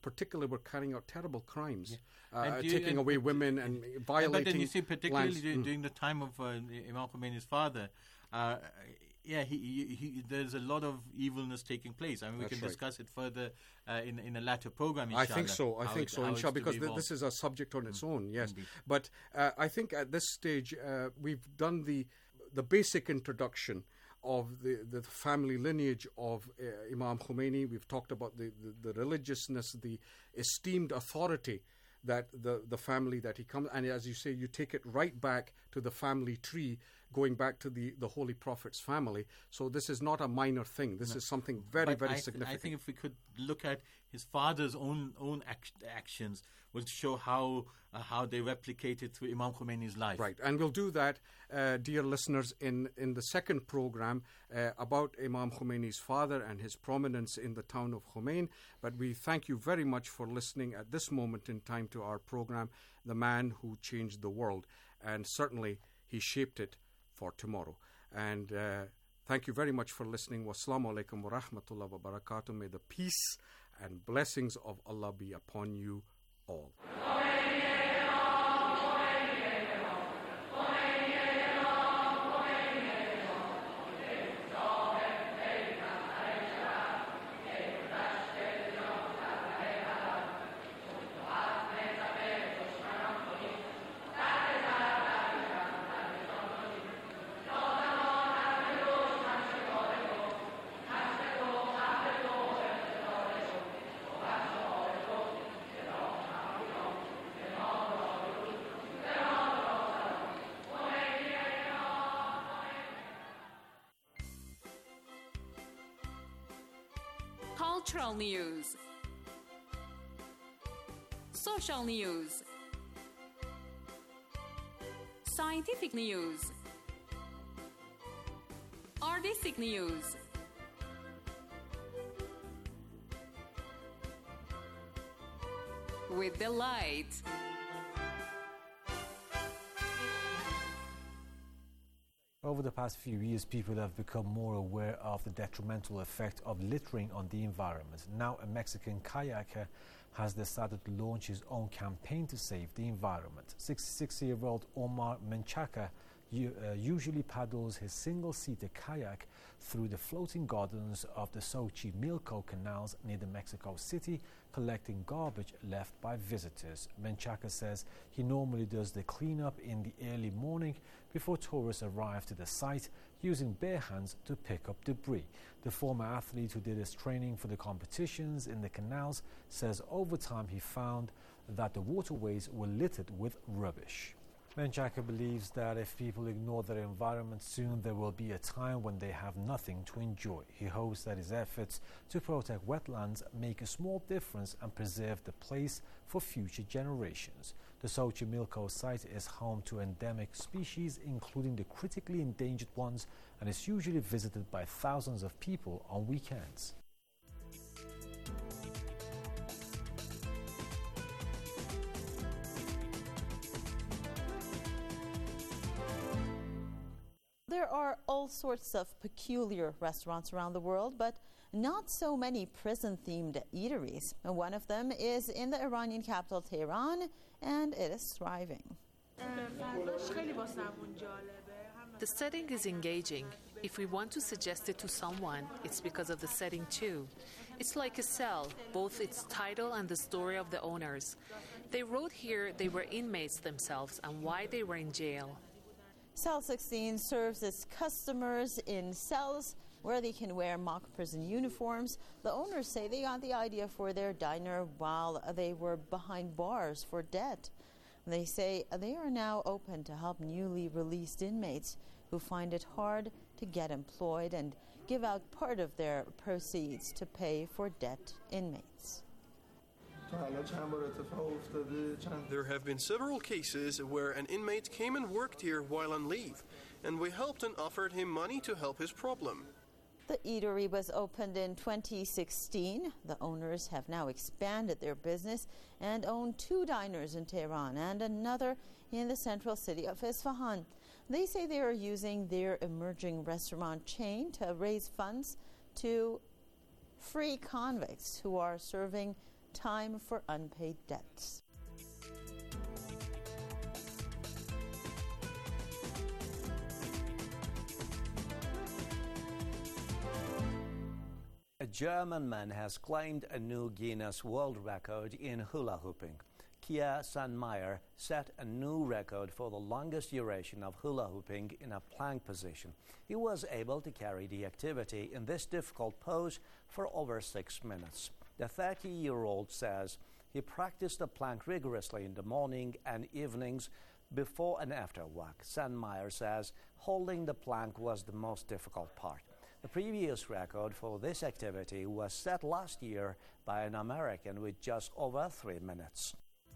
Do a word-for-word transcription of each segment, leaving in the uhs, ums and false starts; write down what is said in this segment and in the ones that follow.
particularly were carrying out terrible crimes, yeah. uh, you, taking and, away women and violating. But then you see, particularly lands. during, Mm. during the time of uh, Imam Khomeini's father, uh, yeah, he, he, he, there's a lot of evilness taking place. I mean, we That's can right. discuss it further uh, in in a later program. Inshallah, I think so. I think it, so, inshallah, be because th- this is a subject on its Mm. own. Yes, Indeed. but uh, I think at this stage uh, we've done the the basic introduction of the, the family lineage of uh, Imam Khomeini. We've talked about the, the, the religiousness, the esteemed authority that the, the family that he comes, and as you say, you take it right back to the family tree, going back to the, the Holy Prophet's family. So this is not a minor thing. This No. is something very, But very I th- significant. I think if we could look at his father's own own act- actions, will show how uh, how they replicated through Imam Khomeini's life. Right, and we'll do that, uh, dear listeners, in, in the second program uh, about Imam Khomeini's father and his prominence in the town of Khomein. But we thank you very much for listening at this moment in time to our program, The Man Who Changed the World. And certainly he shaped it for tomorrow. And uh, thank you very much for listening. Wassalamu alaikum wa rahmatullahi wa barakatuh. May the peace and blessings of Allah be upon you all. Cultural news, social news, scientific news, artistic news, with delight. Over the past few years, people have become more aware of the detrimental effect of littering on the environment. Now, a Mexican kayaker has decided to launch his own campaign to save the environment. sixty-six-year-old Omar Menchaca u- uh, usually paddles his single-seater kayak through the floating gardens of the Xochimilco canals near the Mexico City, collecting garbage left by visitors. Menchaca says he normally does the cleanup in the early morning before tourists arrive to the site, using bare hands to pick up debris. The former athlete who did his training for the competitions in the canals says over time he found that the waterways were littered with rubbish. Menchaca believes that if people ignore their environment, soon there will be a time when they have nothing to enjoy. He hopes that his efforts to protect wetlands make a small difference and preserve the place for future generations. The Xochimilco site is home to endemic species, including the critically endangered ones, and is usually visited by thousands of people on weekends. There are all sorts of peculiar restaurants around the world, but not so many prison-themed eateries. And one of them is in the Iranian capital, Tehran, and it is thriving. The setting is engaging. If we want to suggest it to someone, it's because of the setting too. It's like a cell, both its title and the story of the owners. They wrote here they were inmates themselves and why they were in jail. Cell sixteen serves its customers in cells where they can wear mock prison uniforms. The owners say they got the idea for their diner while they were behind bars for debt. They say they are now open to help newly released inmates who find it hard to get employed and give out part of their proceeds to pay for debt inmates. There have been several cases where an inmate came and worked here while on leave, and we helped and offered him money to help his problem. The eatery was opened in twenty sixteen. The owners have now expanded their business and own two diners in Tehran and another in the central city of Isfahan. They say they are using their emerging restaurant chain to raise funds to free convicts who are serving time for unpaid debts. A German man has claimed a new Guinness World Record in hula hooping. Kia Sandmeier set a new record for the longest duration of hula hooping in a plank position. He was able to carry the activity in this difficult pose for over six minutes. The thirty-year-old says he practiced the plank rigorously in the morning and evenings before and after work. Sandmeier says holding the plank was the most difficult part. The previous record for this activity was set last year by an American with just over three minutes.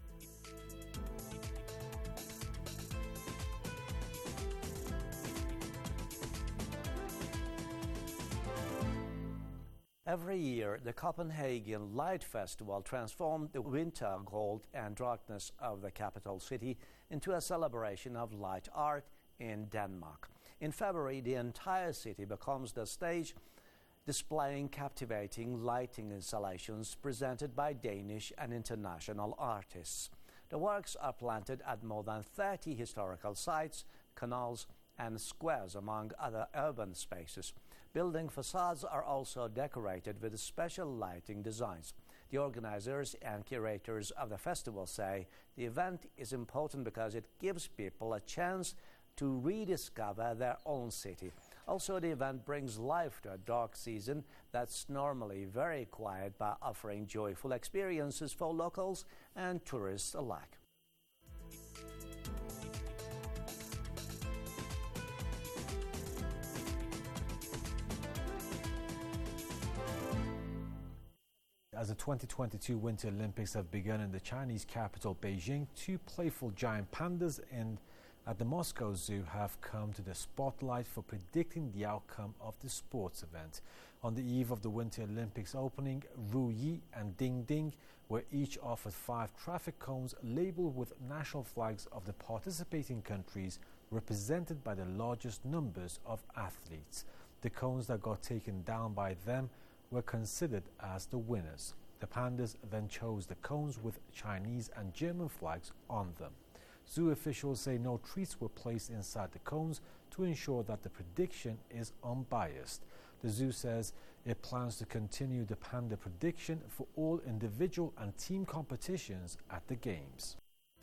Every year, the Copenhagen Light Festival transformed the winter cold and darkness of the capital city into a celebration of light art in Denmark. In February, the entire city becomes the stage, displaying captivating lighting installations presented by Danish and international artists. The works are planted at more than thirty historical sites, canals, and squares, among other urban spaces. Building facades are also decorated with special lighting designs. The organizers and curators of the festival say the event is important because it gives people a chance to rediscover their own city. Also, the event brings life to a dark season that's normally very quiet by offering joyful experiences for locals and tourists alike. As the twenty twenty-two Winter Olympics have begun in the Chinese capital, Beijing, two playful giant pandas in, at the Moscow Zoo have come to the spotlight for predicting the outcome of the sports event. On the eve of the Winter Olympics opening, Ru Yi and Ding Ding were each offered five traffic cones labeled with national flags of the participating countries represented by the largest numbers of athletes. The cones that got taken down by them were considered as the winners. The pandas then chose the cones with Chinese and German flags on them. Zoo officials say no treats were placed inside the cones to ensure that the prediction is unbiased. The zoo says it plans to continue the panda prediction for all individual and team competitions at the Games.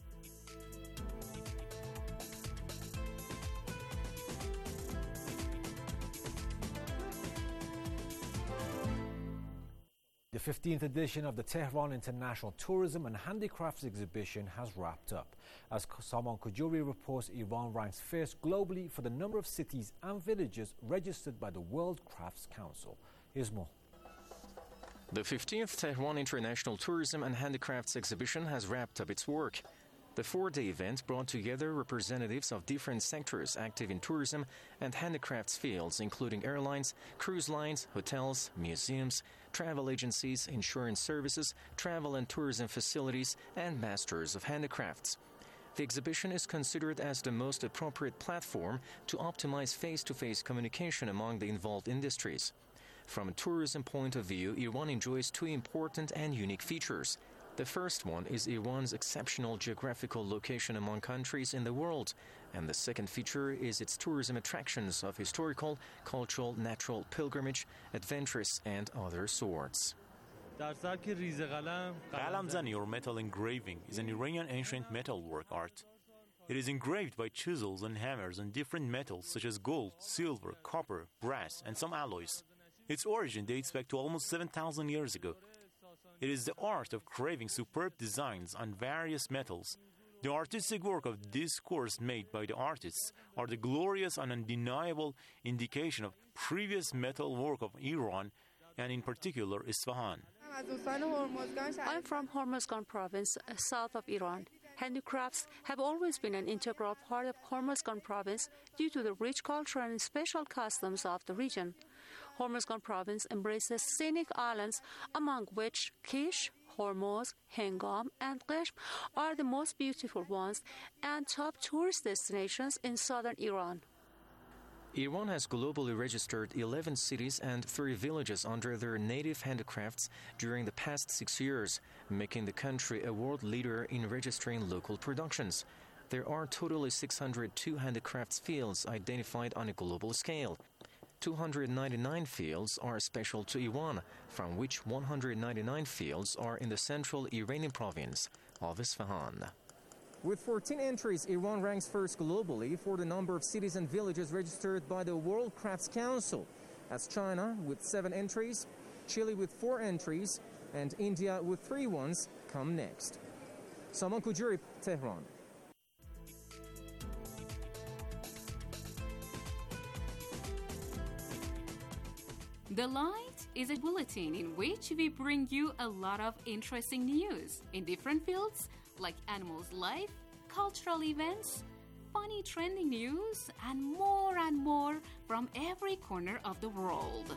The fifteenth edition of the Tehran International Tourism and Handicrafts Exhibition has wrapped up. As Salman Kujuri reports, Iran ranks first globally for the number of cities and villages registered by the World Crafts Council. Here's more. The fifteenth Tehran International Tourism and Handicrafts Exhibition has wrapped up its work. The four-day event brought together representatives of different sectors active in tourism and handicrafts fields, including airlines, cruise lines, hotels, museums, travel agencies, insurance services, travel and tourism facilities, and masters of handicrafts. The exhibition is considered as the most appropriate platform to optimize face-to-face communication among the involved industries. From a tourism point of view, Iran enjoys two important and unique features. The first one is Iran's exceptional geographical location among countries in the world, and the second feature is its tourism attractions of historical, cultural, natural pilgrimage, adventurous, and other sorts. Qalamzani, or metal engraving, is an Iranian ancient metalwork art. It is engraved by chisels and hammers on different metals such as gold, silver, copper, brass, and some alloys. Its origin dates back to almost seven thousand years ago. It is the art of carving superb designs on various metals. The artistic work of this course made by the artists are the glorious and undeniable indication of previous metal work of Iran, and in particular Isfahan. I'm from Hormozgan province, south of Iran. Handicrafts have always been an integral part of Hormozgan province due to the rich culture and special customs of the region. Hormozgan province embraces scenic islands, among which Kish, Hormuz, Hengam, and Qeshm are the most beautiful ones and top tourist destinations in southern Iran. Iran has globally registered eleven cities and three villages under their native handicrafts during the past six years, making the country a world leader in registering local productions. There are totally six hundred two handicrafts fields identified on a global scale. two hundred ninety-nine fields are special to Iran, from which one hundred ninety-nine fields are in the central Iranian province of Isfahan. With fourteen entries, Iran ranks first globally for the number of cities and villages registered by the World Crafts Council, as China with seven entries, Chile with four entries, and India with three ones come next. Saman Kujuri, Tehran. The Light is a bulletin in which we bring you a lot of interesting news in different fields like animals' life, cultural events, funny trending news, and more and more from every corner of the world.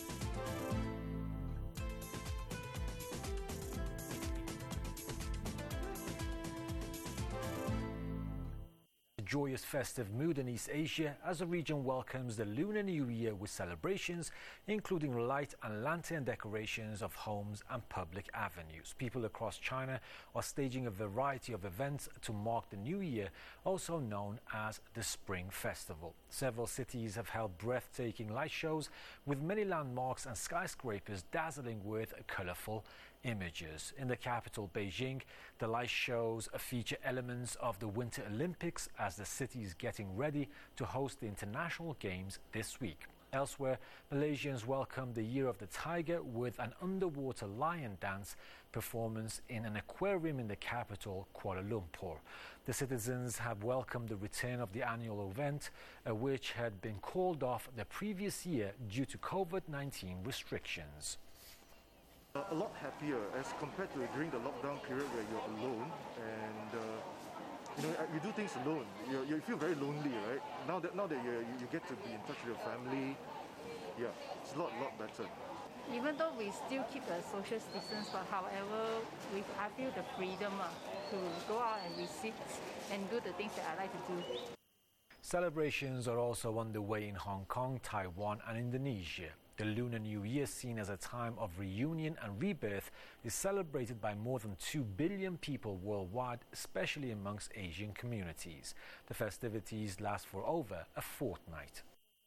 Joyous festive mood in East Asia as the region welcomes the Lunar New Year with celebrations including light and lantern decorations of homes and public avenues. People across China are staging a variety of events to mark the New Year, also known as the Spring Festival. Several cities have held breathtaking light shows with many landmarks and skyscrapers dazzling with colorful images. In the capital, Beijing, the light shows feature elements of the Winter Olympics as the city is getting ready to host the international games this week. Elsewhere, Malaysians welcomed the Year of the Tiger with an underwater lion dance performance in an aquarium in the capital, Kuala Lumpur. The citizens have welcomed the return of the annual event, uh, which had been called off the previous year due to COVID nineteen restrictions. A lot happier as compared to during the lockdown period where you're alone and uh, you know you do things alone. You, you feel very lonely, right? Now that now that you you get to be in touch with your family, yeah, it's a lot lot better. Even though we still keep a social distance, but however, we I feel the freedom uh, to go out and visit and do the things that I like to do. Celebrations are also underway in Hong Kong, Taiwan, and Indonesia. The Lunar New Year, seen as a time of reunion and rebirth, is celebrated by more than two billion people worldwide, especially amongst Asian communities. The festivities last for over a fortnight.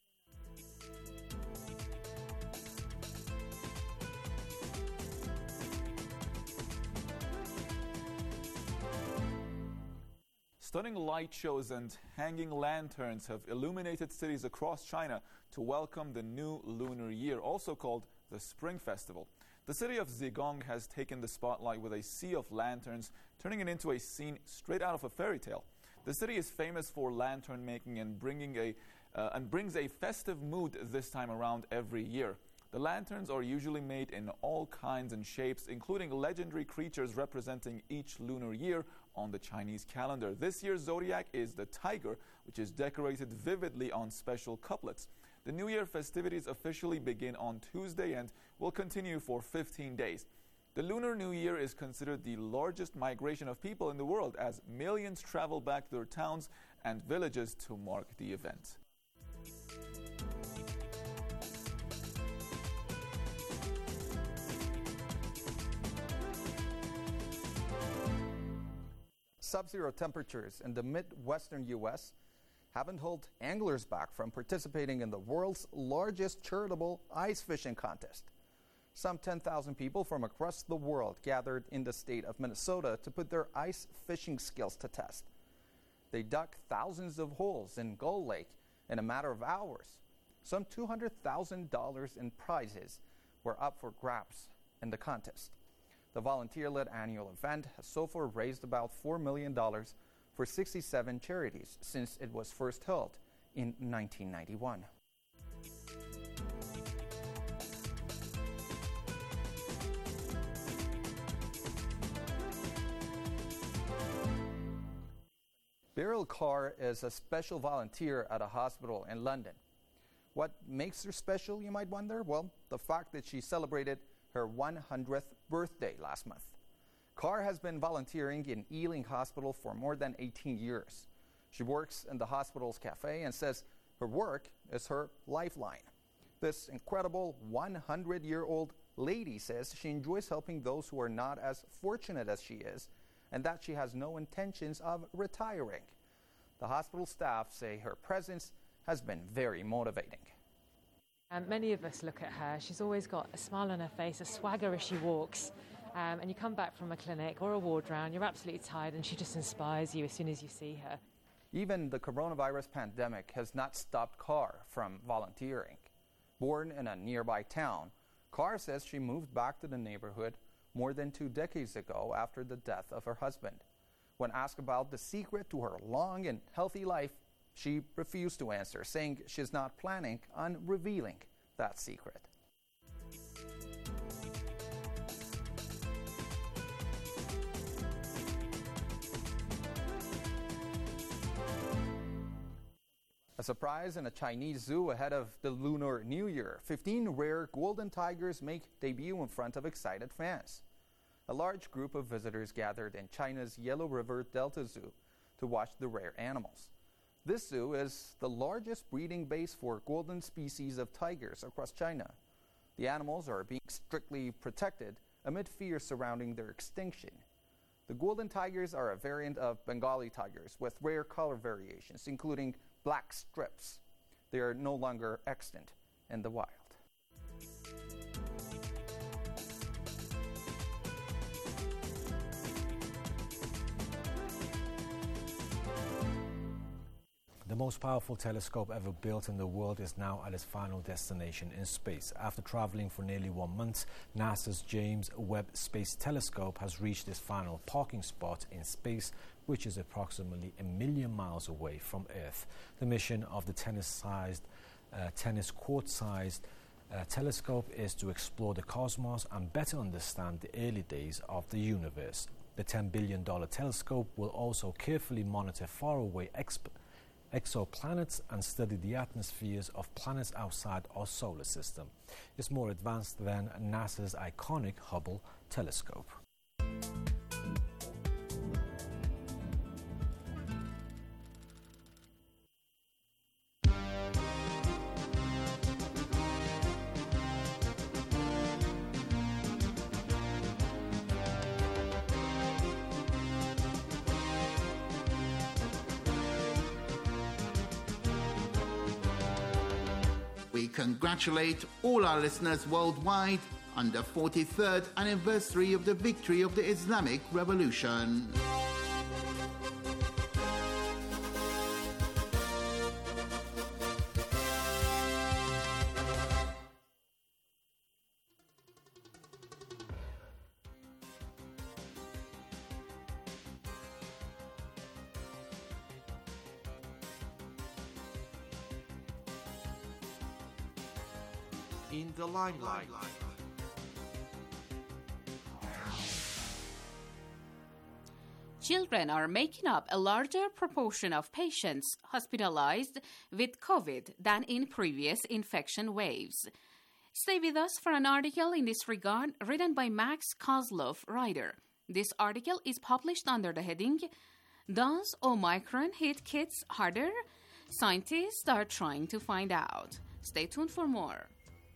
Stunning light shows and hanging lanterns have illuminated cities across China to welcome the new lunar year, also called the Spring Festival. The city of Zigong has taken the spotlight with a sea of lanterns, turning it into a scene straight out of a fairy tale. The city is famous for lantern making and bringing a uh, and brings a festive mood this time around every year. The lanterns are usually made in all kinds and shapes, including legendary creatures representing each lunar year on the Chinese calendar. This year's zodiac is the tiger, which is decorated vividly on special couplets. The New Year festivities officially begin on Tuesday and will continue for fifteen days. The Lunar New Year is considered the largest migration of people in the world, as millions travel back to their towns and villages to mark the event. Sub-zero temperatures in the Midwestern U S haven't held anglers back from participating in the world's largest charitable ice fishing contest. Some ten thousand people from across the world gathered in the state of Minnesota to put their ice fishing skills to test. They dug thousands of holes in Gull Lake in a matter of hours. Some two hundred thousand dollars in prizes were up for grabs in the contest. The volunteer-led annual event has so far raised about four million dollars for sixty-seven charities since it was first held in nineteen ninety-one. Beryl Carr is a special volunteer at a hospital in London. What makes her special, you might wonder? Well, the fact that she celebrated her one hundredth birthday last month. Carr has been volunteering in Ealing Hospital for more than eighteen years. She works in the hospital's cafe and says Her work is her lifeline. This incredible one hundred year old lady says she enjoys helping those who are not as fortunate as she is, and that she has no intentions of retiring. The hospital staff say her presence has been very motivating. Um, many of us look at her. She's always got a smile on her face, a swagger as she walks. Um, and you come back from a clinic or a ward round, you're absolutely tired, and she just inspires you as soon as you see her. Even the coronavirus pandemic has not stopped Carr from volunteering. Born in a nearby town, Carr says she moved back to the neighborhood more than two decades ago after the death of her husband. When asked about the secret to her long and healthy life, she refused to answer, saying she's not planning on revealing that secret. A surprise in a Chinese zoo ahead of the Lunar New Year. fifteen rare golden tigers make debut in front of excited fans. A large group of visitors gathered in China's Yellow River Delta Zoo to watch the rare animals. This zoo is the largest breeding base for golden species of tigers across China. The animals are being strictly protected amid fears surrounding their extinction. The golden tigers are a variant of Bengali tigers with rare color variations, including black strips. They are no longer extant in the wild. The most powerful telescope ever built in the world is now at its final destination in space. After traveling for nearly one month, NASA's James Webb Space Telescope has reached its final parking spot in space, which is approximately a million miles away from Earth. The mission of the tennis-sized, uh, tennis court-sized uh, telescope is to explore the cosmos and better understand the early days of the universe. The ten billion dollars telescope will also carefully monitor faraway exp- exoplanets and study the atmospheres of planets outside our solar system. It's more advanced than NASA's iconic Hubble telescope. We congratulate all our listeners worldwide on the forty-third anniversary of the victory of the Islamic Revolution. In the limelight. Children are making up a larger proportion of patients hospitalized with COVID than in previous infection waves. Stay with us for an article in this regard written by Max Kozlov, writer. This article is published under the heading, Does Omicron hit kids harder? Scientists are trying to find out. Stay tuned for more.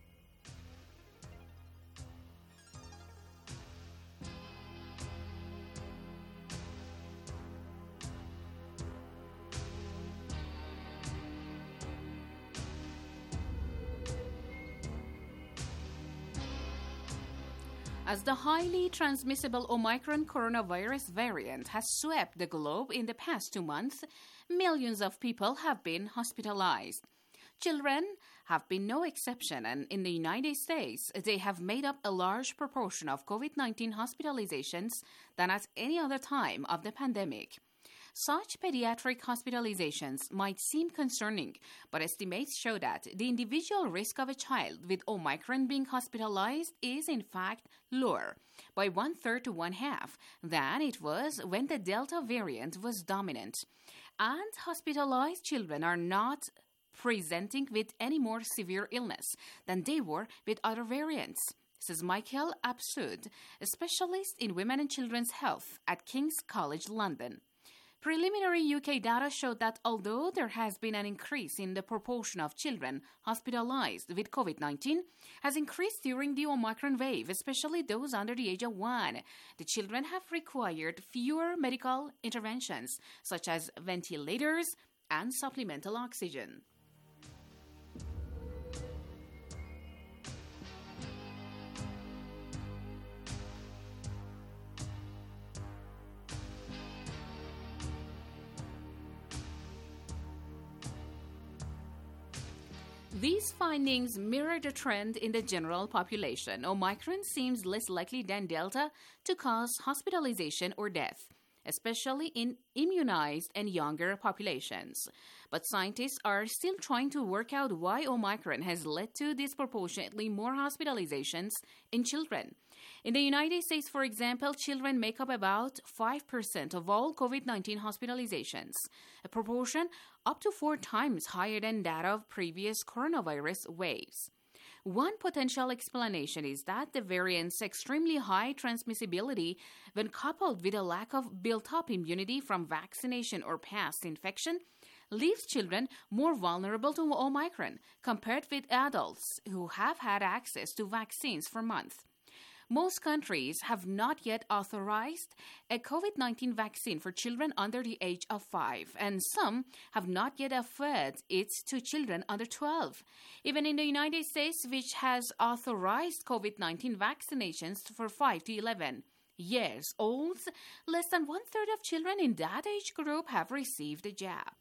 As the highly transmissible Omicron coronavirus variant has swept the globe in the past two months, millions of people have been hospitalized. Children have been no exception, and in the United States, they have made up a large proportion of COVID nineteen hospitalizations than at any other time of the pandemic. Such pediatric hospitalizations might seem concerning, but estimates show that the individual risk of a child with Omicron being hospitalized is in fact lower, by one-third to one-half, than it was when the Delta variant was dominant. And hospitalized children are not presenting with any more severe illness than they were with other variants, says Michael Absoud, a specialist in women and children's health at King's College London. Preliminary U K data showed that although there has been an increase in the proportion of children hospitalized with COVID nineteen, has increased during the Omicron wave, especially those under the age of one. The children have required fewer medical interventions, such as ventilators and supplemental oxygen. These findings mirror the trend in the general population. Omicron seems less likely than Delta to cause hospitalization or death, especially in immunized and younger populations. But scientists are still trying to work out why Omicron has led to disproportionately more hospitalizations in children. In the United States, for example, children make up about five percent of all COVID nineteen hospitalizations, a proportion up to four times higher than that of previous coronavirus waves. One potential explanation is that the variant's extremely high transmissibility, when coupled with a lack of built-up immunity from vaccination or past infection, leaves children more vulnerable to Omicron compared with adults who have had access to vaccines for months. Most countries have not yet authorized a COVID nineteen vaccine for children under the age of five, and some have not yet offered it to children under twelve. Even in the United States, which has authorized COVID nineteen vaccinations for five to eleven years olds, less than one-third of children in that age group have received the jab.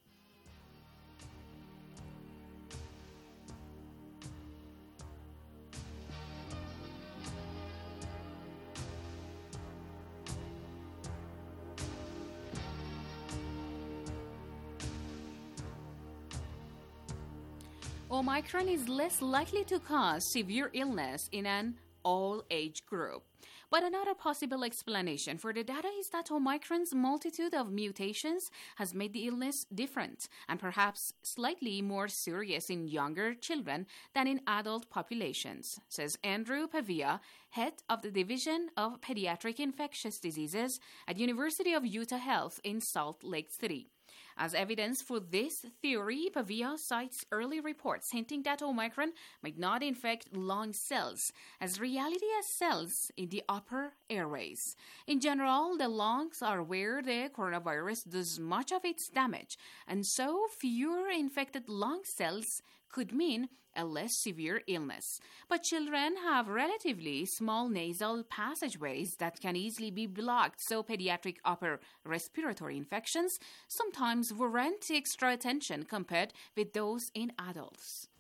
Omicron is less likely to cause severe illness in an all-age group. But another possible explanation for the data is that Omicron's multitude of mutations has made the illness different and perhaps slightly more serious in younger children than in adult populations, says Andrew Pavia, head of the Division of Pediatric Infectious Diseases at University of Utah Health in Salt Lake City. As evidence for this theory, Pavia cites early reports hinting that Omicron might not infect lung cells, as reality as cells in the upper airways. In general, the lungs are where the coronavirus does much of its damage, and so fewer infected lung cells could mean a less severe illness. But children have relatively small nasal passageways that can easily be blocked, so pediatric upper respiratory infections sometimes warrant extra attention compared with those in adults.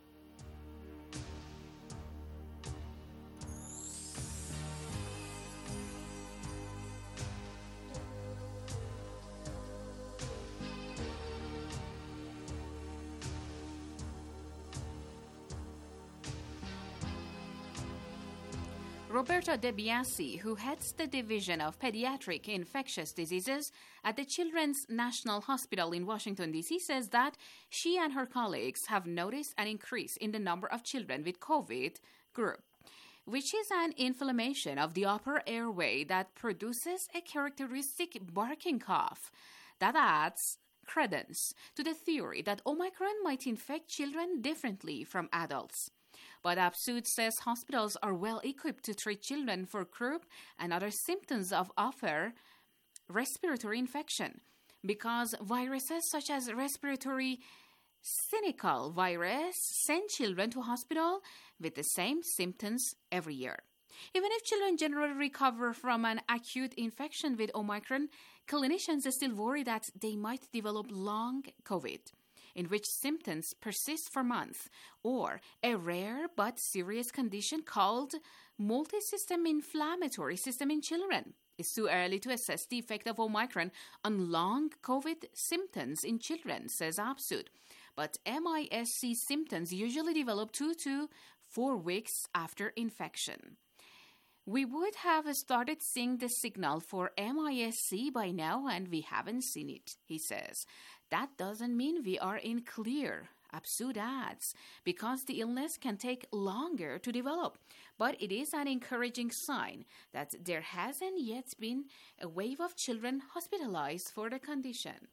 Roberta De Biasi, who heads the Division of Pediatric Infectious Diseases at the Children's National Hospital in Washington, D C, says that she and her colleagues have noticed an increase in the number of children with COVID group, which is an inflammation of the upper airway that produces a characteristic barking cough that adds credence to the theory that Omicron might infect children differently from adults. But Absood says hospitals are well equipped to treat children for croup and other symptoms of upper respiratory infection because viruses such as respiratory syncytial virus send children to hospital with the same symptoms every year. Even if children generally recover from an acute infection with Omicron, clinicians still worry that they might develop long COVID, in which symptoms persist for months, or a rare but serious condition called multisystem inflammatory system in children. It's too early to assess the effect of Omicron on long COVID symptoms in children, says Absood. But M I S C symptoms usually develop two to four weeks after infection. We would have started seeing the signal for M I S C by now, and we haven't seen it, he says. That doesn't mean we are in clear Apsud adds, because the illness can take longer to develop, but it is an encouraging sign that there hasn't yet been a wave of children hospitalized for the condition.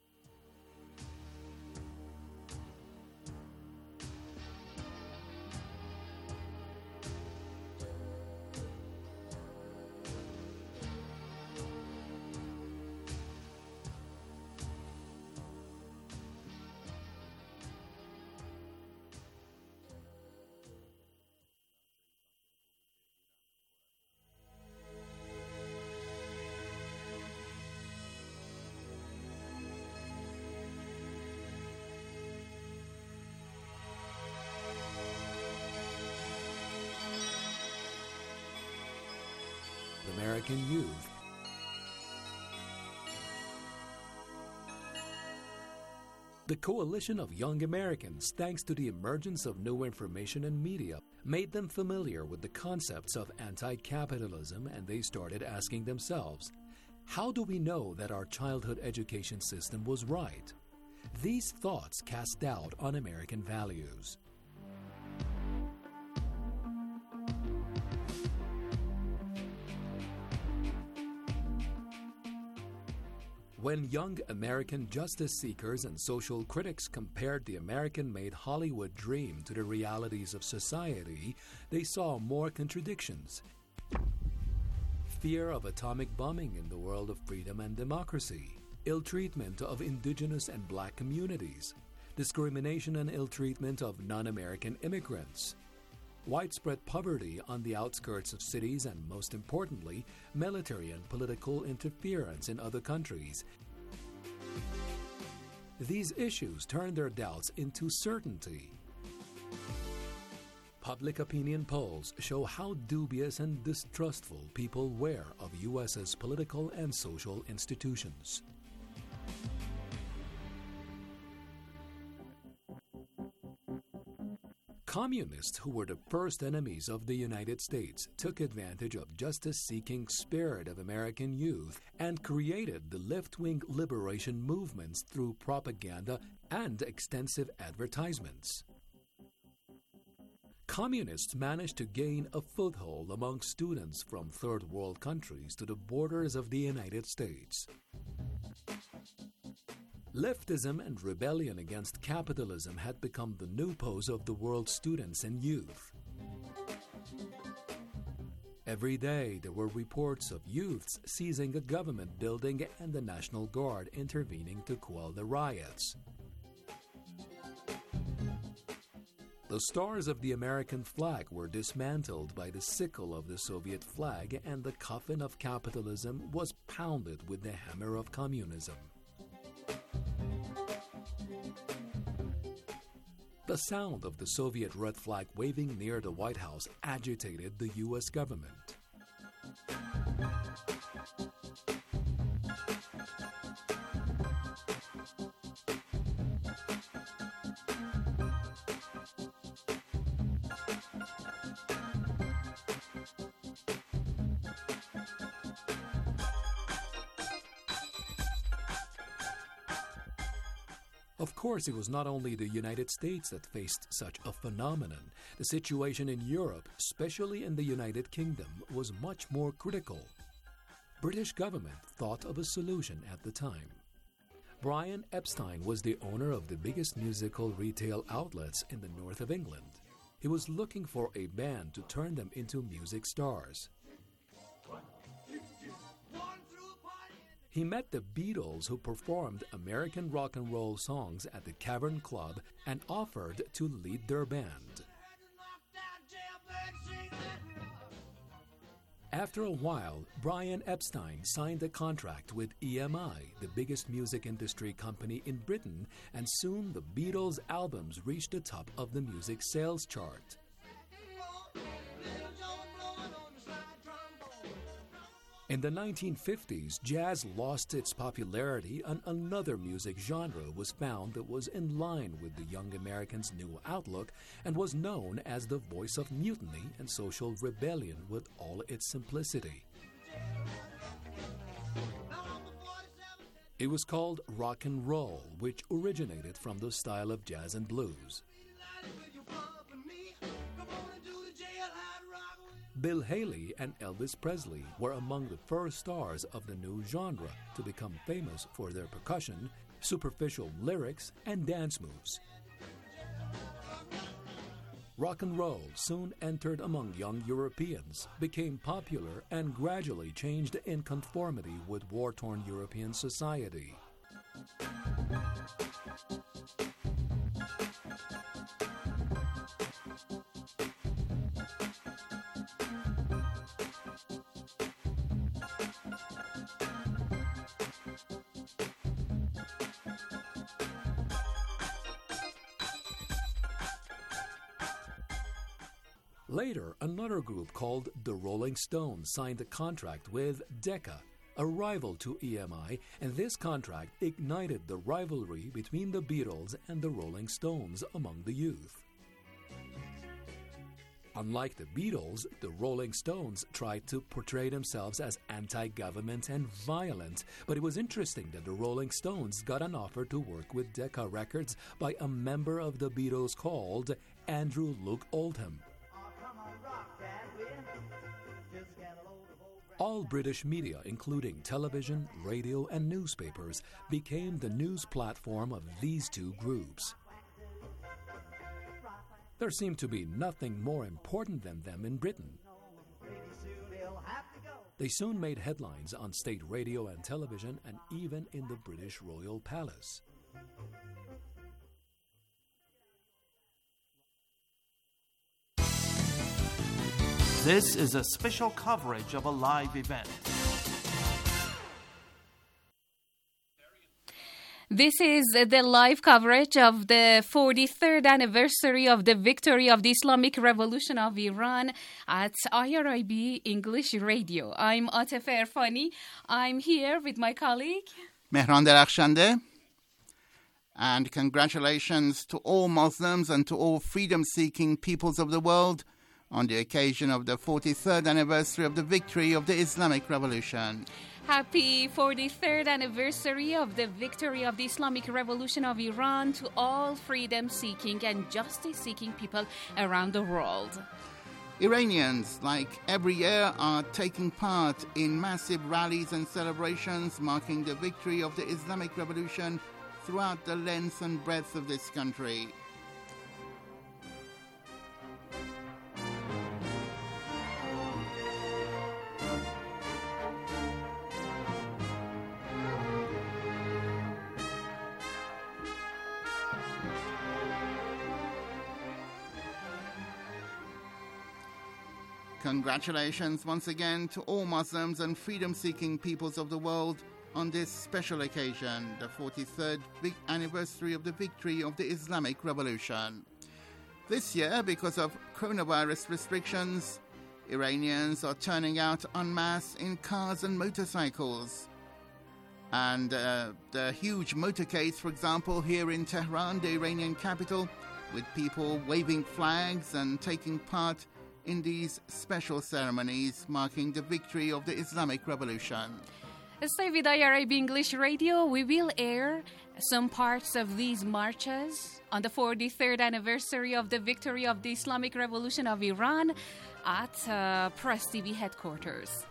American youth. The coalition of young Americans, thanks to the emergence of new information and media, made them familiar with the concepts of anti-capitalism, and they started asking themselves, how do we know that our childhood education system was right? These thoughts cast doubt on American values. When young American justice seekers and social critics compared the American-made Hollywood dream to the realities of society, they saw more contradictions. Fear of atomic bombing in the world of freedom and democracy, ill-treatment of indigenous and black communities, discrimination and ill-treatment of non-American immigrants, widespread poverty on the outskirts of cities, and most importantly, military and political interference in other countries. These issues turned their doubts into certainty. Public opinion polls show how dubious and distrustful people were of U S's political and social institutions. Communists, who were the first enemies of the United States, took advantage of justice-seeking spirit of American youth and created the left-wing liberation movements through propaganda and extensive advertisements. Communists managed to gain a foothold among students from third world countries to the borders of the United States. Leftism and rebellion against capitalism had become the new pose of the world's students and youth. Every day there were reports of youths seizing a government building and the National Guard intervening to quell the riots. The stars of the American flag were dismantled by the sickle of the Soviet flag, and the coffin of capitalism was pounded with the hammer of communism. The sound of the Soviet red flag waving near the White House agitated the U S government. Of course, it was not only the United States that faced such a phenomenon. The situation in Europe, especially in the United Kingdom, was much more critical. British government thought of a solution at the time. Brian Epstein was the owner of the biggest musical retail outlets in the north of England. He was looking for a band to turn them into music stars. He met the Beatles, who performed American rock and roll songs at the Cavern Club, and offered to lead their band. After a while, Brian Epstein signed a contract with E M I, the biggest music industry company in Britain, and soon the Beatles' albums reached the top of the music sales chart. In the nineteen fifties, jazz lost its popularity, and another music genre was found that was in line with the young Americans' new outlook and was known as the voice of mutiny and social rebellion with all its simplicity. It was called rock and roll, which originated from the style of jazz and blues. Bill Haley and Elvis Presley were among the first stars of the new genre to become famous for their percussion, superficial lyrics, and dance moves. Rock and roll soon entered among young Europeans, became popular, and gradually changed in conformity with war-torn European society. Later, another group called the Rolling Stones signed a contract with Decca, a rival to E M I, and this contract ignited the rivalry between the Beatles and the Rolling Stones among the youth. Unlike the Beatles, the Rolling Stones tried to portray themselves as anti-government and violent, but it was interesting that the Rolling Stones got an offer to work with Decca Records by a member of the Beatles called Andrew Luke Oldham. All British media, including television, radio, and newspapers, became the news platform of these two groups. There seemed to be nothing more important than them in Britain. They soon made headlines on state radio and television, and even in the British Royal Palace. This is a special coverage of a live event. This is the live coverage of the forty-third anniversary of the victory of the Islamic Revolution of Iran at I R I B English Radio. I'm Atif Erfani. I'm here with my colleague Mehran Darakhshande. And congratulations to all Muslims and to all freedom-seeking peoples of the world on the occasion of the forty-third anniversary of the victory of the Islamic Revolution. Happy forty-third anniversary of the victory of the Islamic Revolution of Iran to all freedom-seeking and justice-seeking people around the world. Iranians, like every year, are taking part in massive rallies and celebrations marking the victory of the Islamic Revolution throughout the length and breadth of this country. Congratulations once again to all Muslims and freedom-seeking peoples of the world on this special occasion, the forty-third anniversary of the victory of the Islamic Revolution. This year, because of coronavirus restrictions, Iranians are turning out en masse in cars and motorcycles. And uh, the huge motorcades, for example, here in Tehran, the Iranian capital, with people waving flags and taking part in these special ceremonies marking the victory of the Islamic Revolution. Stay with I R I B English Radio. We will air some parts of these marches on the forty-third anniversary of the victory of the Islamic Revolution of Iran at uh, Press T V headquarters.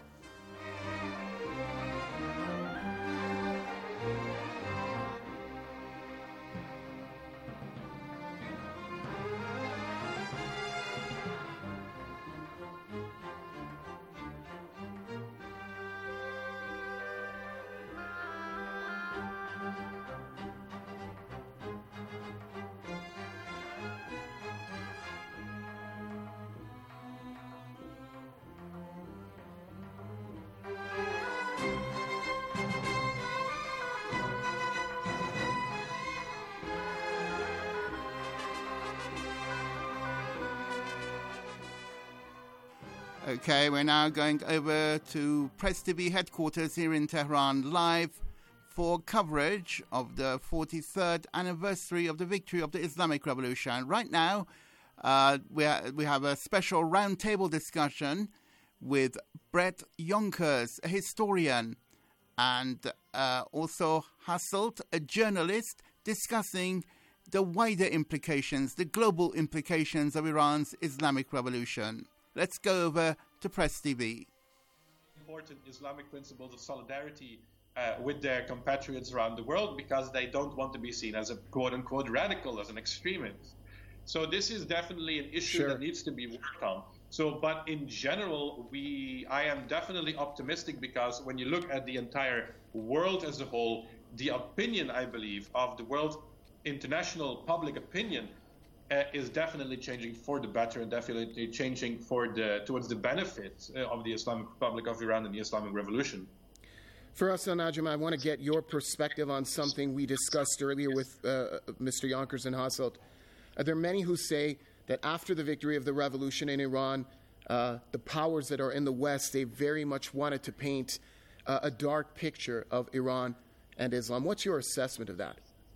Okay, we're now going over to Press T V headquarters here in Tehran live for coverage of the forty-third anniversary of the victory of the Islamic Revolution. Right now, uh, we, ha- we have a special roundtable discussion with Brett Yonkers, a historian, and uh, also Hasselt, a journalist, discussing the wider implications, the global implications of Iran's Islamic Revolution. Let's go over to Press T V. Important Islamic principles of solidarity uh, with their compatriots around the world, because they don't want to be seen as a quote-unquote radical, as an extremist. So this is definitely an issue Sure. that needs to be worked on. So, but in general, we, I am definitely optimistic, because when you look at the entire world as a whole, the opinion, I believe, of the world, international public opinion, uh, is definitely changing for the better, and definitely changing for the towards the benefit uh, of the Islamic Republic of Iran and the Islamic Revolution. For us, Najim, I want to get your perspective on something we discussed earlier with uh, Mister Yonkers and Hasselt. Uh, there are many who say that after the victory of the revolution in Iran, uh, the powers that are in the West, they very much wanted to paint uh, a dark picture of Iran and Islam. What's your assessment of that?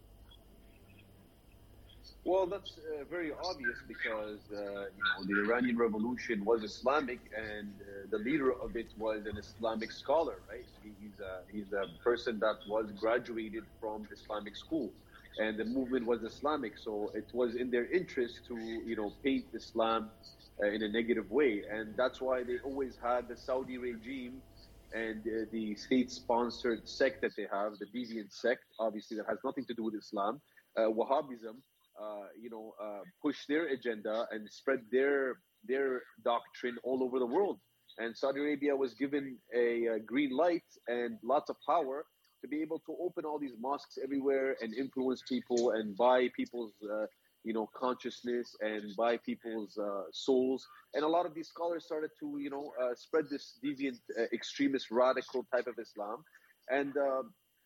Well, that's uh, very obvious, because uh, you know, the Iranian Revolution was Islamic, and uh, the leader of it was an Islamic scholar, right? He, he's a he's a person that was graduated from Islamic school, and the movement was Islamic. So it was in their interest to you know paint Islam uh, in a negative way, and that's why they always had the Saudi regime and uh, the state-sponsored sect that they have, the deviant sect, obviously that has nothing to do with Islam, uh, Wahhabism. Uh, you know, uh, push their agenda and spread their their doctrine all over the world. And Saudi Arabia was given a, a green light and lots of power to be able to open all these mosques everywhere and influence people and buy people's, uh, you know, consciousness and buy people's uh, souls. And a lot of these scholars started to, you know, uh, spread this deviant, uh, extremist, radical type of Islam. And uh,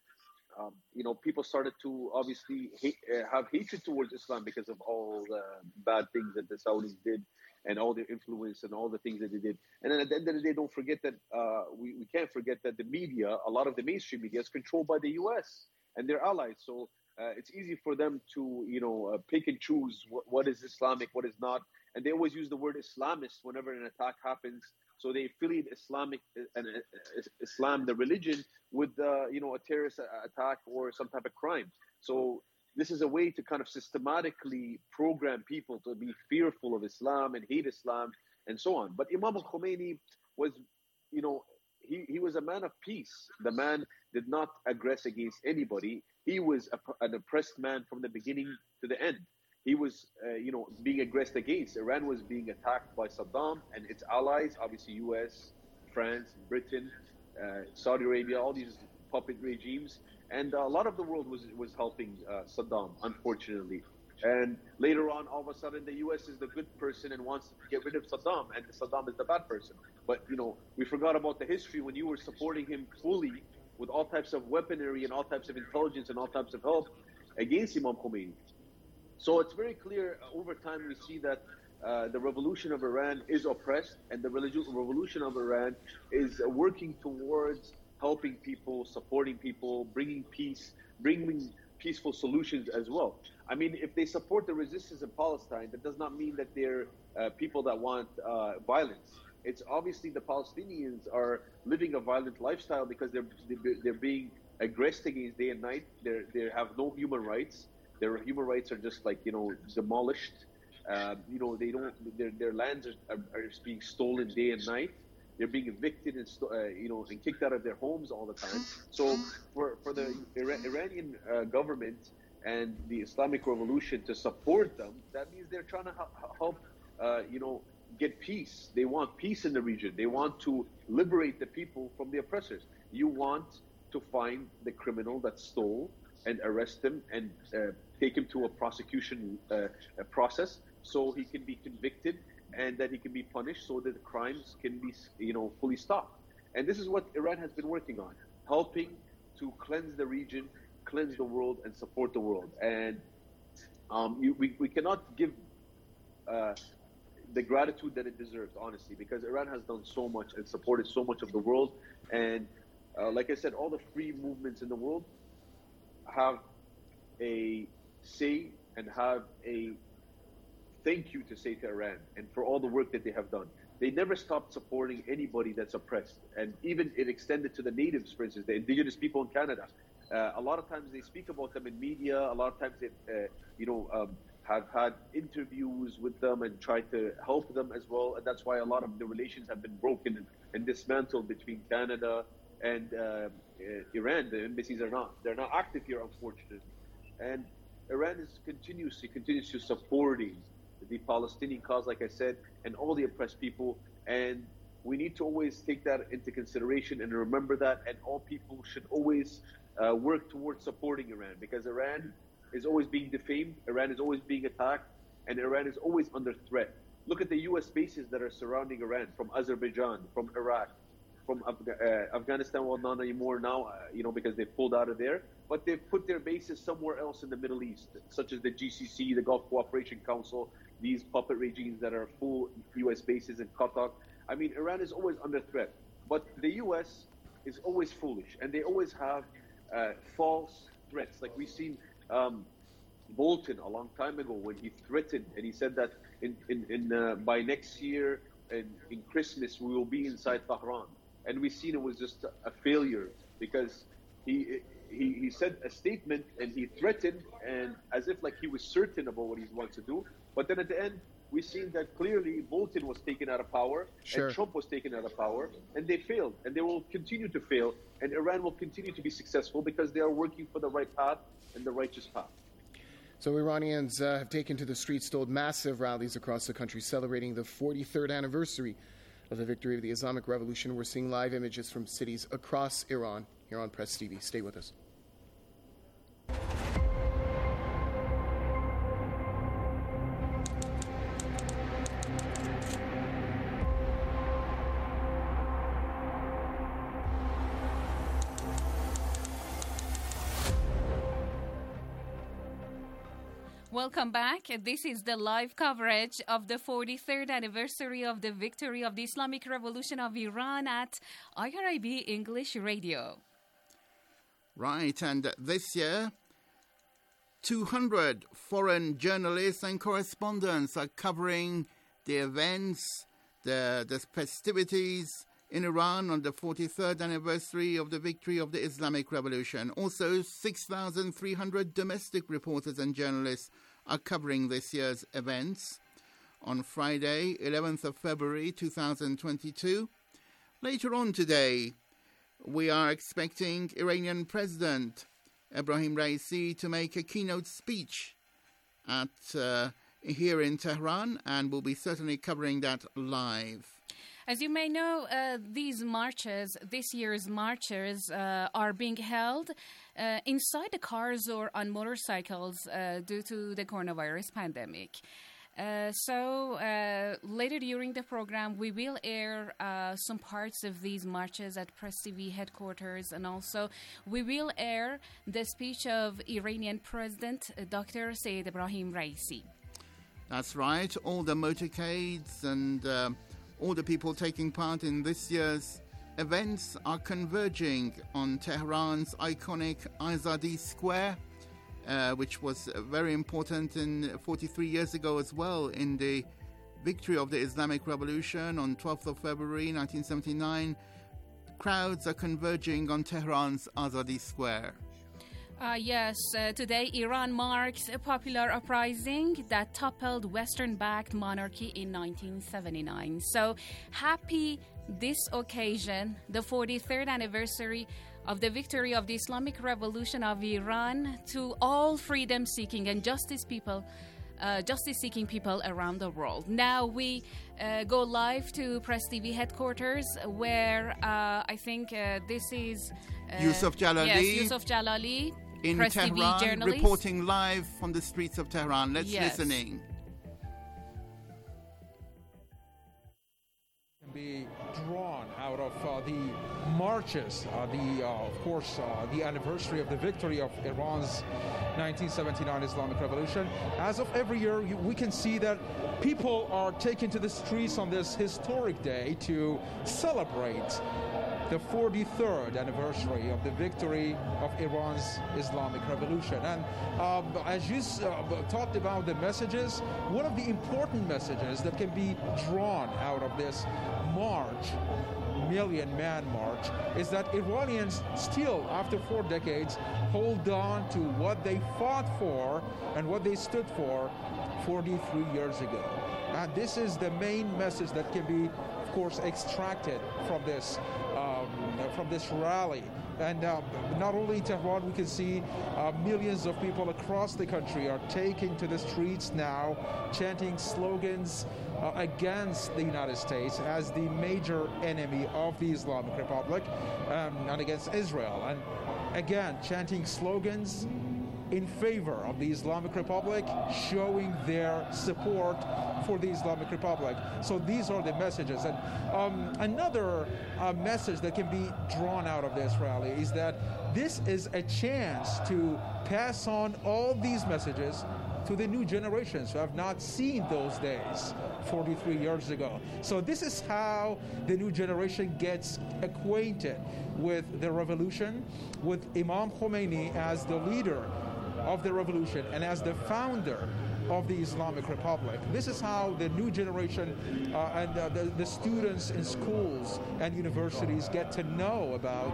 Um, you know, people started to obviously hate, uh, have hatred towards Islam because of all the bad things that the Saudis did and all their influence and all the things that they did. And then at the end of the day, don't forget that uh, we, we can't forget that the media, a lot of the mainstream media, is controlled by the U S and their allies. So uh, it's easy for them to, you know, uh, pick and choose what, what is Islamic, what is not. And they always use the word Islamist whenever an attack happens. So they affiliate Islamic and uh, Islam, the religion, with uh, you know a terrorist attack or some type of crime. So this is a way to kind of systematically program people to be fearful of Islam and hate Islam and so on. But Imam al-Khomeini was, you know, he, he was a man of peace. The man did not aggress against anybody. He was a, an oppressed man from the beginning to the end. He was, uh, you know, being aggressed against. Iran was being attacked by Saddam and its allies, obviously U S, France, Britain, uh, Saudi Arabia, all these puppet regimes. And a lot of the world was was helping uh, Saddam, unfortunately. And later on, all of a sudden, the U S is the good person and wants to get rid of Saddam, and Saddam is the bad person. But, you know, we forgot about the history when you were supporting him fully with all types of weaponry and all types of intelligence and all types of help against Imam Khomeini. So it's very clear uh, over time we see that uh, the revolution of Iran is oppressed, and the religious revolution of Iran is uh, working towards helping people, supporting people, bringing peace, bringing peaceful solutions as well. I mean, if they support the resistance in Palestine, that does not mean that they're uh, people that want uh, violence. It's obviously the Palestinians are living a violent lifestyle because they're they're being aggressed against day and night. They they have no human rights. Their human rights are just like, you know, demolished. Uh, you know, they don't, their, their lands are, are, are being stolen day and night. They're being evicted and, uh, you know, and kicked out of their homes all the time. So for, for the Ira- Iranian uh, government and the Islamic Revolution to support them, that means they're trying to help, uh, you know, get peace. They want peace in the region. They want to liberate the people from the oppressors. You want to find the criminal that stole and arrest him and uh, take him to a prosecution uh, a process so he can be convicted and that he can be punished so that the crimes can be, you know, fully stopped. And this is what Iran has been working on, helping to cleanse the region, cleanse the world, and support the world. And um, you, we, we cannot give uh, the gratitude that it deserves, honestly, because Iran has done so much and supported so much of the world. And uh, like I said, all the free movements in the world have a say and have a thank you to say to Iran and for all the work that they have done. they never stopped supporting anybody that's oppressed. And even it extended to the natives, for instance, the indigenous people in Canada. Uh, a lot of times they speak about them in media. A lot of times they, uh, you know, um, have had interviews with them and tried to help them as well. And that's why a lot of the relations have been broken and, and dismantled between Canada and uh, uh, Iran. The embassies are not, they're not active here, unfortunately. And Iran is continuously, continues to supporting the Palestinian cause, like I said, and all the oppressed people. And we need to always take that into consideration and remember that. And all people should always uh, work towards supporting Iran, because Iran is always being defamed, Iran is always being attacked, and Iran is always under threat. Look at the U S bases that are surrounding Iran, from Azerbaijan, from Iraq, from Af- uh, Afghanistan. Well, not anymore now, uh, you know, because they pulled out of there. But they've put their bases somewhere else in the Middle East, such as the G C C, the Gulf Cooperation Council, these puppet regimes that are full U S bases in Qatar. I mean, Iran is always under threat. But the U S is always foolish, and they always have uh, false threats. Like we've seen um, Bolton a long time ago when he threatened, and he said that in, in, in uh, by next year, in, in Christmas, we will be inside Tehran. And we've seen it was just a failure, because he, he he said a statement and he threatened, and as if like he was certain about what he wants to do. But then at the end, we've seen that clearly Bolton was taken out of power, Sure. and Trump was taken out of power, and they failed, and they will continue to fail, and Iran will continue to be successful because they are working for the right path and the righteous path. So Iranians uh, have taken to the streets to hold massive rallies across the country celebrating the forty-third anniversary of the victory of the Islamic Revolution. We're seeing live images from cities across Iran here on Press T V. Stay with us. Welcome back. This is the live coverage of the forty-third anniversary of the victory of the Islamic Revolution of Iran at I R I B English Radio. Right, and this year, two hundred foreign journalists and correspondents are covering the events, the, the festivities in Iran on the forty-third anniversary of the victory of the Islamic Revolution. Also, six thousand three hundred domestic reporters and journalists are covering this year's events. On Friday, eleventh of February two thousand twenty-two. Later on today, we are expecting Iranian President Ebrahim Raisi to make a keynote speech at uh, here in Tehran, and we'll be certainly covering that live. As you may know, uh, these marches, this year's marches, uh, are being held uh, inside the cars or on motorcycles uh, due to the coronavirus pandemic. Uh, so uh, later during the program, we will air uh, some parts of these marches at Press T V headquarters, and also we will air the speech of Iranian President uh, Doctor Saeed Ebrahim Raisi. That's right. All the motorcades and uh, all the people taking part in this year's events are converging on Tehran's iconic Azadi Square, uh, which was very important in forty-three years ago as well, in the victory of the Islamic Revolution on twelfth of February nineteen seventy-nine. Crowds are converging on Tehran's Azadi Square. Uh, yes, uh, today Iran marks a popular uprising that toppled Western-backed monarchy in nineteen seventy-nine. So happy this occasion, the forty-third anniversary of the victory of the Islamic Revolution of Iran, to all freedom-seeking and justice people, uh, justice-seeking people around the world. Now we uh, go live to Press T V headquarters, where uh, I think uh, this is uh, Yusuf Jalali. Yes, Yusuf Jalali. In Press Tehran, T V journalist. reporting live from the streets of Tehran. Let's Yes. listen in. Can be drawn out of uh, the marches, uh, the uh, of course uh, the anniversary of the victory of Iran's nineteen seventy-nine Islamic Revolution. As of every year, you, we can see that people are taken to the streets on this historic day to celebrate the forty-third anniversary of the victory of Iran's Islamic Revolution. And um, as you uh, talked about the messages, one of the important messages that can be drawn out of this march, Million Man March, is that Iranians still, after four decades, hold on to what they fought for and what they stood for forty-three years ago. And this is the main message that can be, of course, extracted from this um, from this rally. And uh, not only in Tehran, we can see uh, millions of people across the country are taking to the streets now, chanting slogans uh, against the United States as the major enemy of the Islamic Republic um, and against Israel. And again, chanting slogans in favor of the Islamic Republic, showing their support for the Islamic Republic. So these are the messages. And um, another uh, message that can be drawn out of this rally is that this is a chance to pass on all these messages to the new generations who have not seen those days forty-three years ago. So this is how the new generation gets acquainted with the revolution, with Imam Khomeini as the leader of the revolution and as the founder of the Islamic Republic. This is how the new generation uh, and uh, the, the students in schools and universities get to know about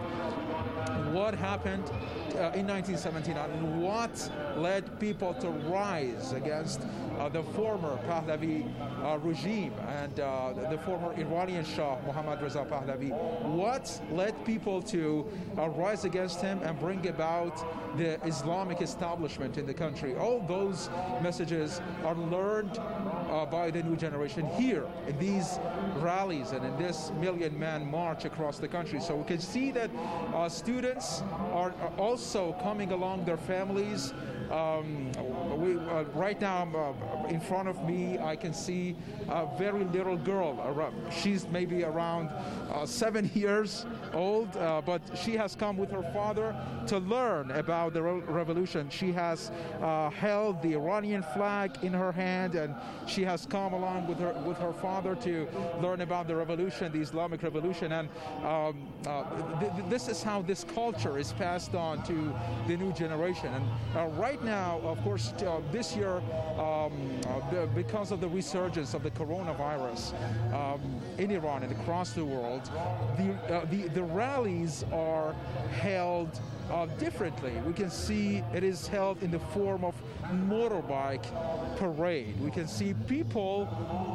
what happened uh, in nineteen seventy-nine and what led people to rise against uh, the former Pahlavi uh, regime and uh, the former Iranian Shah, Mohammad Reza Pahlavi. What led people to uh, rise against him and bring about the Islamic establishment in the country. All those messages are learned uh, by the new generation here in these rallies and in this Million Man March across the country. So we can see that uh, students are, are also coming along their families. Um, we, uh, right now, uh, in front of me, I can see a very little girl. Around, she's maybe around uh, seven years old, uh, but she has come with her father to learn about the re- revolution. She has uh, held the Iranian flag in her hand, and she has come along with her with her father to learn about the revolution, the Islamic Revolution. And um, uh, th- th- this is how this culture is passed on to the new generation. And uh, right now, of course, uh, this year, um, uh, because of the resurgence of the coronavirus um, in Iran and across the world, the, uh, the, the rallies are held uh, differently. We can see it is held in the form of motorbike parade. We can see people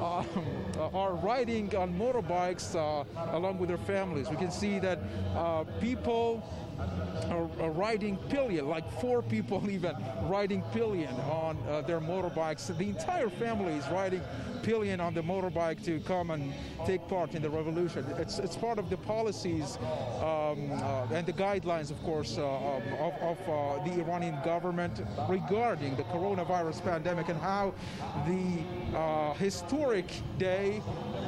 uh, are riding on motorbikes uh, along with their families. We can see that uh, people Are, are riding pillion, like four people even riding pillion on uh, their motorbikes. The entire family is riding pillion on the motorbike to come and take part in the revolution. It's it's part of the policies um, uh, and the guidelines, of course, uh, of, of uh, the Iranian government regarding the coronavirus pandemic and how the uh, historic day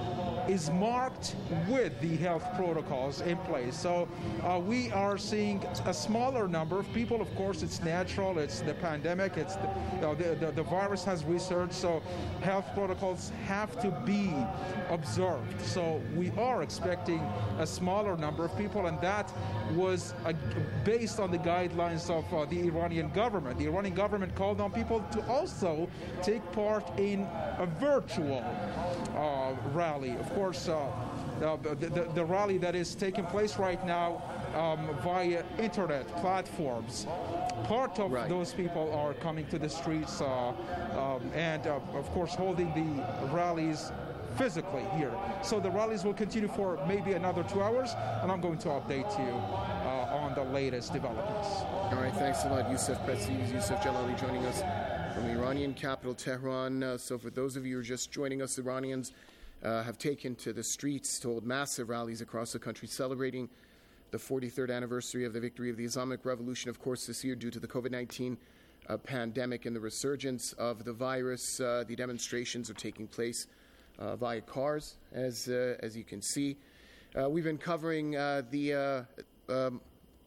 is marked with the health protocols in place. So uh, we are seeing a smaller number of people. Of course, it's natural. It's the pandemic. It's the, you know, the, the, the virus has resurged. So health protocols have to be observed. So we are expecting a smaller number of people, and that was uh, based on the guidelines of uh, the Iranian government. The Iranian government called on people to also take part in a virtual uh, rally. Of course, uh, uh, the, the, the rally that is taking place right now um, via internet platforms, part of right. those people are coming to the streets uh, um, and, uh, of course, holding the rallies physically here. So the rallies will continue for maybe another two hours, and I'm going to update you uh, on the latest developments. All right, thanks a lot, Yusuf Persiz, Yusuf Jalali joining us from the Iranian capital, Tehran. Uh, so for those of you who are just joining us, Iranians uh, have taken to the streets to hold massive rallies across the country celebrating the forty-third anniversary of the victory of the Islamic Revolution, of course, this year due to the covid nineteen uh, pandemic and the resurgence of the virus. Uh, the demonstrations are taking place uh, via cars, as, uh, as you can see. Uh, we've been covering uh, the uh, um,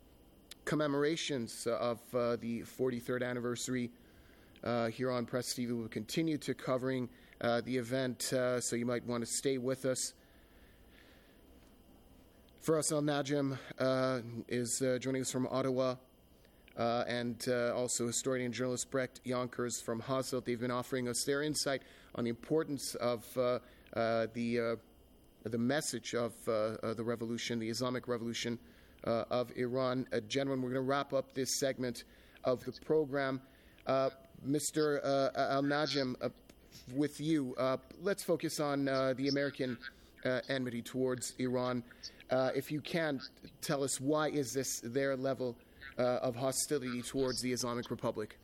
commemorations of uh, the forty-third anniversary uh, here on Press T V. We'll continue to covering uh, the event, uh, so you might want to stay with us. Firas Al-Najm uh, is uh, joining us from Ottawa, uh, and uh, also historian and journalist Brecht Yonkers from Hasselt. They've been offering us their insight on the importance of uh, uh, the uh, the message of uh, uh, the revolution, the Islamic Revolution uh, of Iran. Uh, gentlemen, we're going to wrap up this segment of the program. Uh, Mister Uh, Al-Najm, uh, with you, uh, let's focus on uh, the American uh, enmity towards Iran. Uh, if you can, tell us, why is this their level uh, of hostility towards the Islamic Republic?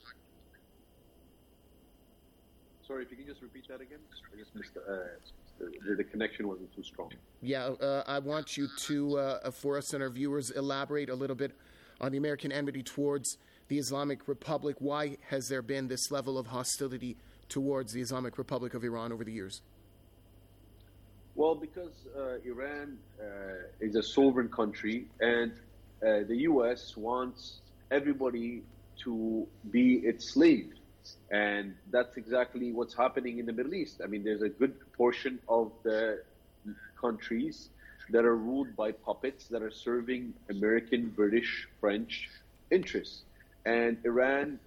Sorry, if you can just repeat that again. I just missed uh, the, the connection wasn't too strong. Yeah, uh, I want you to, uh, for us and our viewers, elaborate a little bit on the American enmity towards the Islamic Republic. Why has there been this level of hostility towards the Islamic Republic of Iran over the years? Well, because uh, Iran uh, is a sovereign country, and uh, the U S wants everybody to be its slave. And that's exactly what's happening in the Middle East. I mean, there's a good portion of the countries that are ruled by puppets that are serving American, British, French interests. And Iran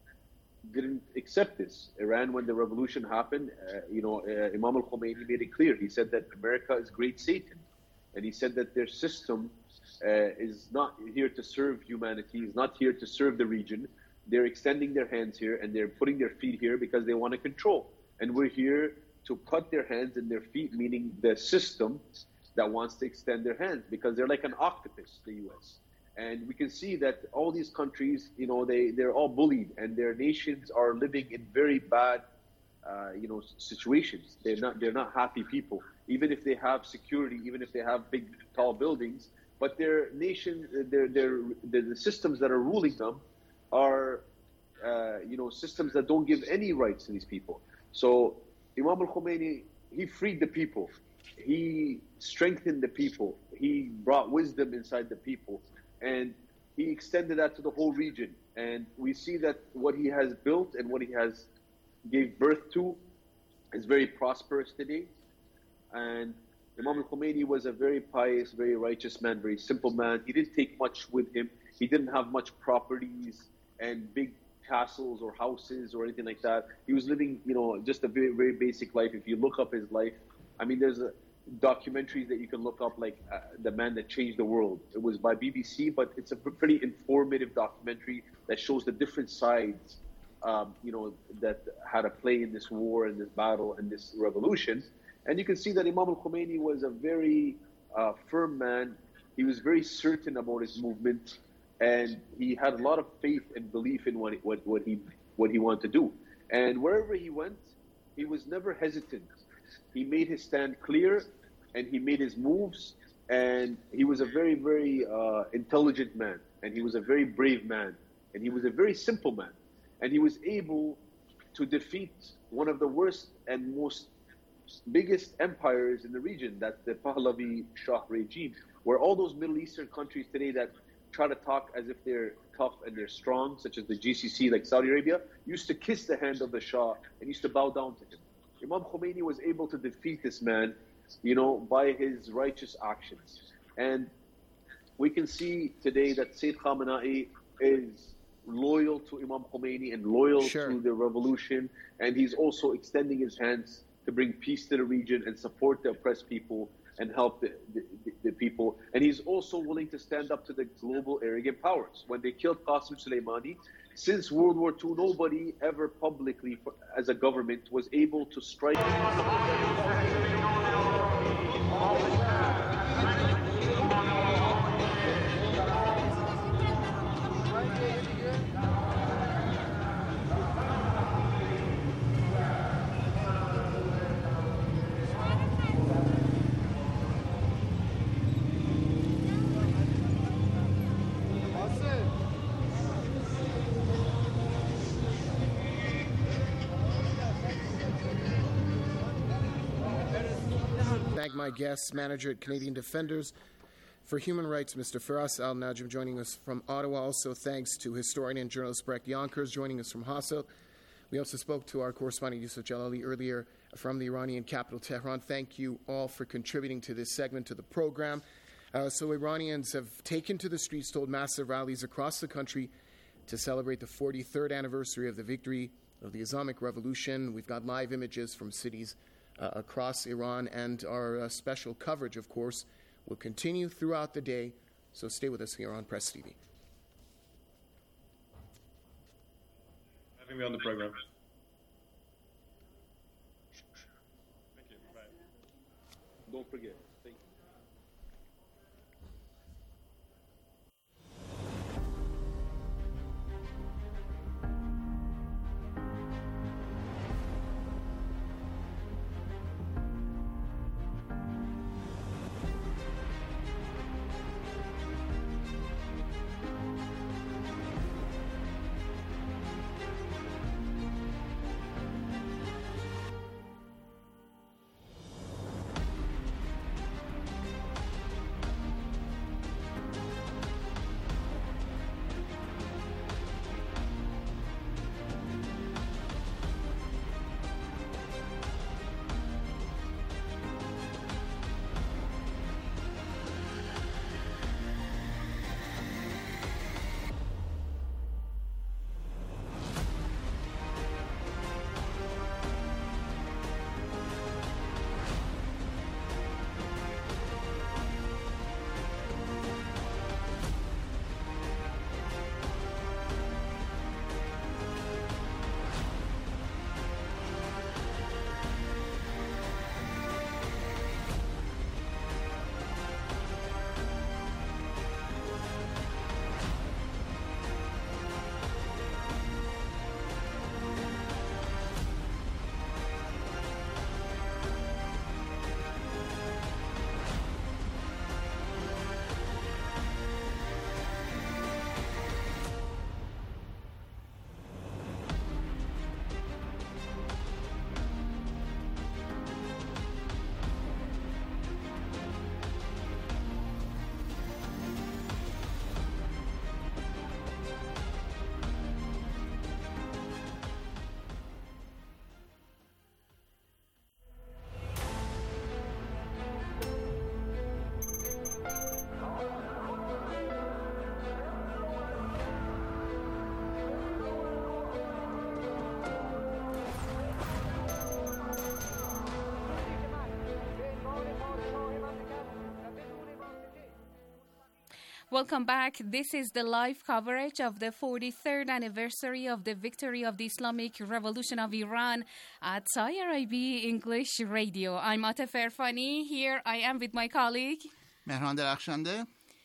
didn't accept this. Iran, when the revolution happened, uh, you know, uh, Imam al-Khomeini made it clear. He said that America is great Satan. And he said that their system uh, is not here to serve humanity, is not here to serve the region. They're extending their hands here and they're putting their feet here because they want to control. And we're here to cut their hands and their feet, meaning the system that wants to extend their hands, because they're like an octopus, the U S. And we can see that all these countries, you know, they, they're all bullied, and their nations are living in very bad, uh, you know, situations. They're not, they're not happy people, even if they have security, even if they have big, tall buildings. But their nation, their, their, the, the systems that are ruling them are, uh, you know, systems that don't give any rights to these people. So Imam al-Khomeini, he freed the people. He strengthened the people. He brought wisdom inside the people. And he extended that to the whole region. And we see that what he has built and what he has gave birth to is very prosperous today. And Imam al-Khomeini was a very pious, very righteous man, very simple man. He didn't take much with him. He didn't have much properties and big castles or houses or anything like that. He was living, you know, just a very, very basic life. If you look up his life, I mean, there's a documentaries that you can look up, like uh, The Man That Changed the World. It was by B B C, but it's a pretty informative documentary that shows the different sides, um, you know, that had a play in this war and this battle and this revolution. And you can see that Imam al-Khomeini was a very uh, firm man. He was very certain about his movement, and he had a lot of faith and belief in what, what, what he what he wanted to do. And wherever he went, he was never hesitant. He made his stand clear, and he made his moves, and he was a very, very uh, intelligent man, and he was a very brave man, and he was a very simple man, and he was able to defeat one of the worst and most biggest empires in the region, that's the Pahlavi Shah regime, where all those Middle Eastern countries today that try to talk as if they're tough and they're strong, such as the G C C, like Saudi Arabia, used to kiss the hand of the Shah and used to bow down to him. Imam Khomeini was able to defeat this man, you know, by his righteous actions. And we can see today that Sayyid Khamenei is loyal to Imam Khomeini and loyal sure. to the revolution, and he's also extending his hands to bring peace to the region and support the oppressed people and help the, the, the people. And he's also willing to stand up to the global arrogant powers. When they killed Qasem Soleimani, since World War Two, nobody ever publicly, as a government, was able to strike. My guest, manager at Canadian Defenders for Human Rights, Mister Firas Al-Najm, joining us from Ottawa. Also, thanks to historian and journalist Brecht Yonkers, joining us from Hasselt. We also spoke to our correspondent Yusuf Jalali earlier from the Iranian capital, Tehran. Thank you all for contributing to this segment to the program. Uh, so Iranians have taken to the streets to hold massive rallies across the country to celebrate the forty-third anniversary of the victory of the Islamic Revolution. We've got live images from cities uh, across Iran, and our uh, special coverage, of course, will continue throughout the day. So stay with us here on Press T V. Having me on the program. Thank you. Bye. Don't forget. Thank you. Welcome back. This is the live coverage of the forty-third anniversary of the victory of the Islamic Revolution of Iran at I R I B English Radio. I'm Atef Erfani. Here I am with my colleague Mehran Darakhshande.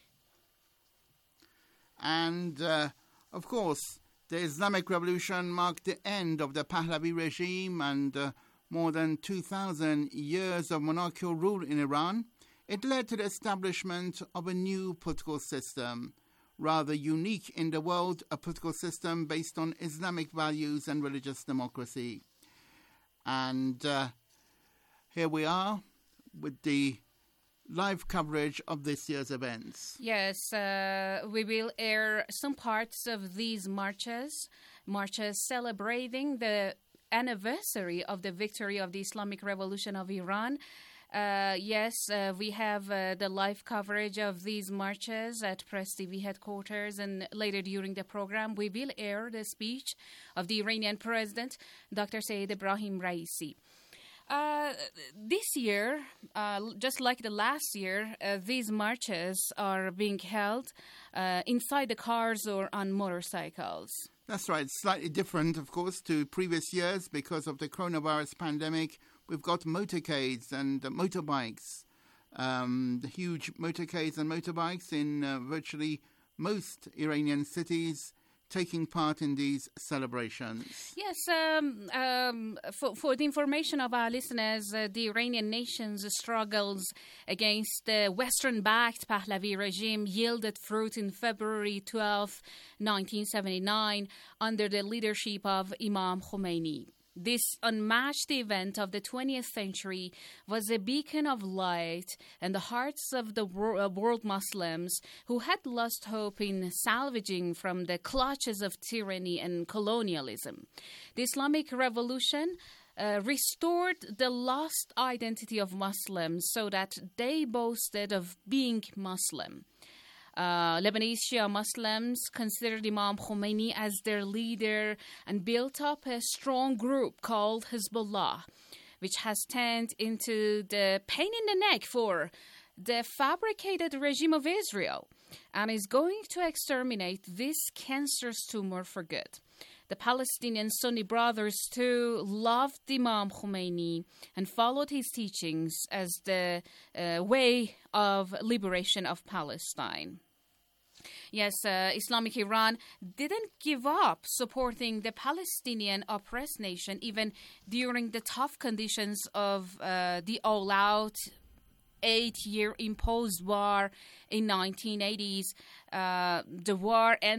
And, uh, of course, the Islamic Revolution marked the end of the Pahlavi regime and uh, more than two thousand years of monarchical rule in Iran. It led to the establishment of a new political system, rather unique in the world, a political system based on Islamic values and religious democracy. And uh, here we are with the live coverage of this year's events. Yes, uh, we will air some parts of these marches, marches celebrating the anniversary of the victory of the Islamic Revolution of Iran. Uh, yes, uh, we have uh, the live coverage of these marches at Press T V headquarters, and later during the program we will air the speech of the Iranian President, Doctor Saeed Ebrahim Raisi. Uh, this year, uh, just like the last year, uh, these marches are being held uh, inside the cars or on motorcycles. That's right. Slightly different, of course, to previous years because of the coronavirus pandemic. We've got motorcades and uh, motorbikes, um, the huge motorcades and motorbikes in uh, virtually most Iranian cities taking part in these celebrations. Yes, um, um, for, for the information of our listeners, uh, the Iranian nation's struggles against the Western-backed Pahlavi regime yielded fruit in February twelfth, nineteen seventy-nine, under the leadership of Imam Khomeini. This unmatched event of the twentieth century was a beacon of light in the hearts of the wor- world Muslims who had lost hope in salvaging from the clutches of tyranny and colonialism. The Islamic Revolution uh, restored the lost identity of Muslims so that they boasted of being Muslim. Uh, Lebanese Shia Muslims considered Imam Khomeini as their leader and built up a strong group called Hezbollah, which has turned into the pain in the neck for the fabricated regime of Israel and is going to exterminate this cancerous tumor for good. The Palestinian Sunni brothers, too, loved Imam Khomeini and followed his teachings as the uh, way of liberation of Palestine. Yes, uh, Islamic Iran didn't give up supporting the Palestinian oppressed nation even during the tough conditions of uh, the all-out eight-year imposed war in nineteen eighties. Uh, the war ended